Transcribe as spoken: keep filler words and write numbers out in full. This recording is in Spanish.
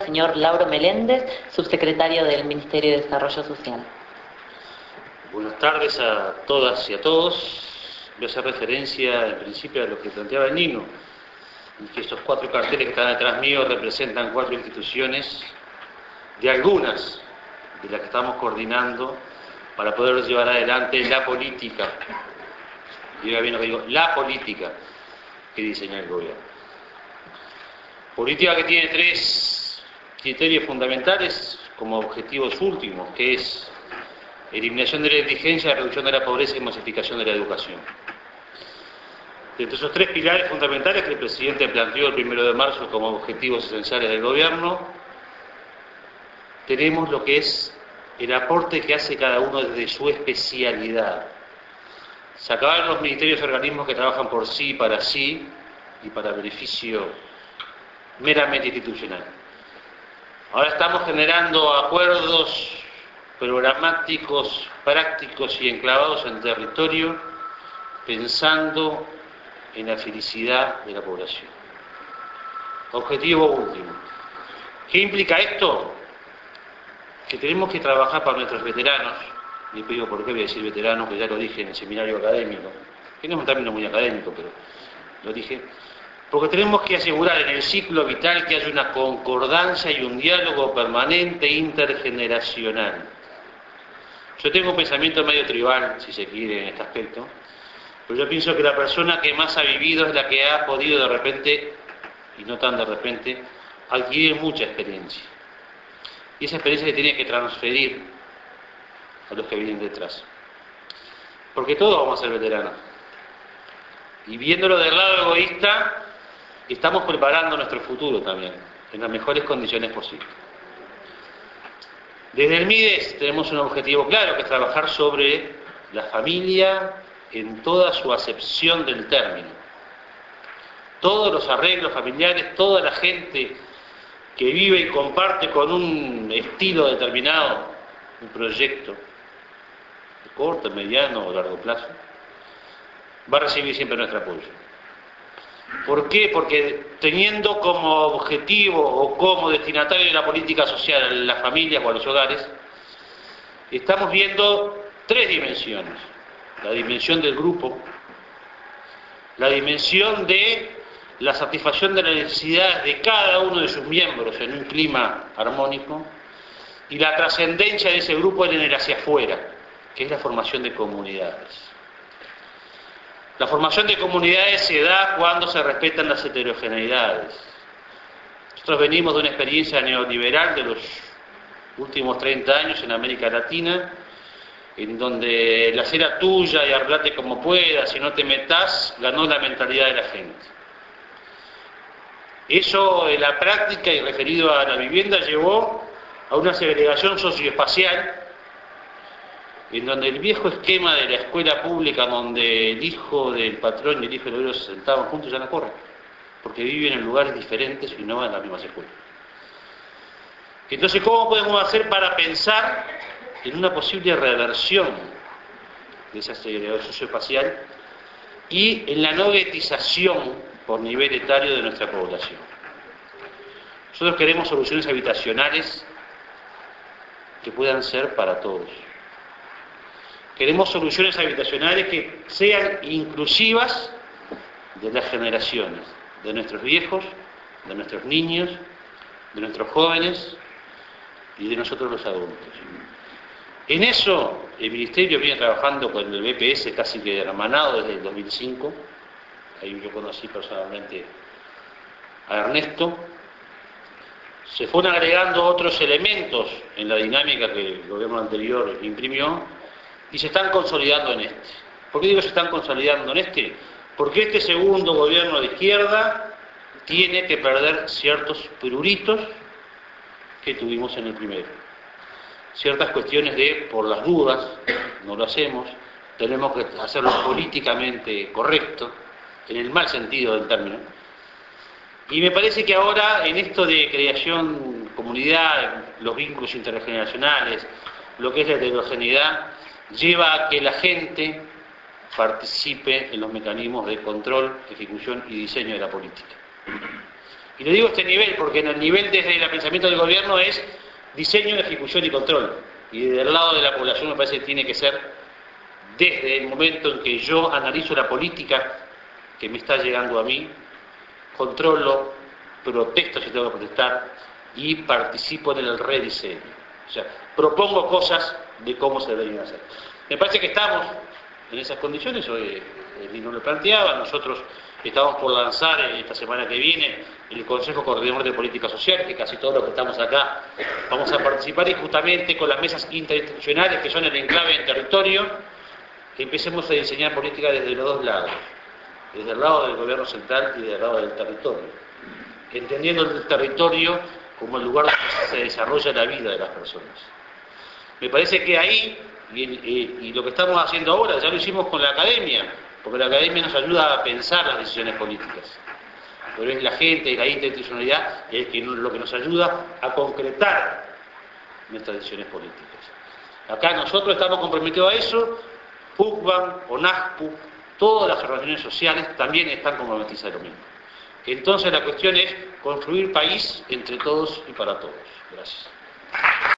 Señor Lauro Meléndez, subsecretario del Ministerio de Desarrollo Social. Buenas tardes a todas y a todos. Voy a hacer referencia, en principio, a lo que planteaba el Nino, que estos cuatro carteles que están detrás mío representan cuatro instituciones, de algunas de las que estamos coordinando para poder llevar adelante la política, y diga bien lo que digo, la política que diseña el gobierno. Política que tiene tres criterios fundamentales como objetivos últimos, que es eliminación de la indigencia, reducción de la pobreza y masificación de la educación. Entre esos tres pilares fundamentales que el presidente planteó el primero de marzo como objetivos esenciales del gobierno, tenemos lo que es el aporte que hace cada uno desde su especialidad. Se acabaron los ministerios y organismos que trabajan por sí, para sí y para beneficio meramente institucional. Ahora estamos generando acuerdos programáticos, prácticos y enclavados en territorio, pensando en la felicidad de la población. Objetivo último. ¿Qué implica esto? Que tenemos que trabajar para nuestros veteranos, y digo por qué voy a decir veteranos, que ya lo dije en el seminario académico, que no es un término muy académico, pero lo dije, porque tenemos que asegurar en el ciclo vital que haya una concordancia y un diálogo permanente intergeneracional. Yo tengo un pensamiento medio tribal, si se quiere, en este aspecto, pero yo pienso que la persona que más ha vivido es la que ha podido de repente, y no tan de repente, adquirir mucha experiencia. Y esa experiencia se tiene que transferir a los que vienen detrás. Porque todos vamos a ser veteranos. Y viéndolo del lado egoísta, estamos preparando nuestro futuro también, en las mejores condiciones posibles. Desde el MIDES tenemos un objetivo claro, que es trabajar sobre la familia en toda su acepción del término. Todos los arreglos familiares, toda la gente que vive y comparte con un estilo determinado, un proyecto de corto, mediano o largo plazo, va a recibir siempre nuestro apoyo. ¿Por qué? Porque teniendo como objetivo o como destinatario de la política social a las familias o a los hogares, estamos viendo tres dimensiones. La dimensión del grupo, la dimensión de la satisfacción de las necesidades de cada uno de sus miembros en un clima armónico, y la trascendencia de ese grupo en el hacia afuera, que es la formación de comunidades. La formación de comunidades se da cuando se respetan las heterogeneidades. Nosotros venimos de una experiencia neoliberal de los últimos treinta años en América Latina, en donde la cera tuya y arreglate como puedas, si no te metas, ganó la mentalidad de la gente. Eso en la práctica y referido a la vivienda llevó a una segregación socioespacial, en donde el viejo esquema de la escuela pública, donde el hijo del patrón y el hijo del obrero se sentaban juntos, ya no corre, porque viven en lugares diferentes y no van a las mismas escuelas. Entonces, ¿cómo podemos hacer para pensar en una posible reversión de esa segregación socioespacial y en la no guetización por nivel etario de nuestra población? Nosotros queremos soluciones habitacionales que puedan ser para todos. Queremos soluciones habitacionales que sean inclusivas de las generaciones, de nuestros viejos, de nuestros niños, de nuestros jóvenes y de nosotros los adultos. En eso el Ministerio viene trabajando con el B P S casi que hermanado desde el dos mil cinco. Ahí yo conocí personalmente a Ernesto. Se fueron agregando otros elementos en la dinámica que el gobierno anterior imprimió y se están consolidando en este. ¿Por qué digo se están consolidando en este? Porque este segundo gobierno de izquierda tiene que perder ciertos pruritos que tuvimos en el primero. Ciertas cuestiones de, por las dudas, no lo hacemos, tenemos que hacerlo políticamente correcto, en el mal sentido del término. Y me parece que ahora, en esto de creación, comunidad, los vínculos intergeneracionales, lo que es la heterogeneidad, lleva a que la gente participe en los mecanismos de control, ejecución y diseño de la política. Y le digo este nivel porque en el nivel desde el pensamiento del gobierno es diseño, ejecución y control. Y del lado de la población me parece que tiene que ser desde el momento en que yo analizo la política que me está llegando a mí, controlo, protesto si tengo que protestar y participo en el rediseño. O sea, propongo cosas de cómo se deberían hacer. Me parece que estamos en esas condiciones, hoy el no lo planteaba, nosotros estamos por lanzar esta semana que viene el Consejo Coordinador de Política Social, que casi todos los que estamos acá vamos a participar, y justamente con las mesas interinstitucionales que son el enclave en territorio, que empecemos a diseñar política desde los dos lados, desde el lado del gobierno central y del lado del territorio, entendiendo el territorio como el lugar donde se desarrolla la vida de las personas. Me parece que ahí, y, y, y lo que estamos haciendo ahora, ya lo hicimos con la academia, porque la academia nos ayuda a pensar las decisiones políticas, pero es la gente, la interinstitucionalidad, es que lo que nos ayuda a concretar nuestras decisiones políticas. Acá nosotros estamos comprometidos a eso, PUCBAN, ONASPU, todas las organizaciones sociales también están comprometidas a lo mismo. Entonces la cuestión es construir país entre todos y para todos. Gracias.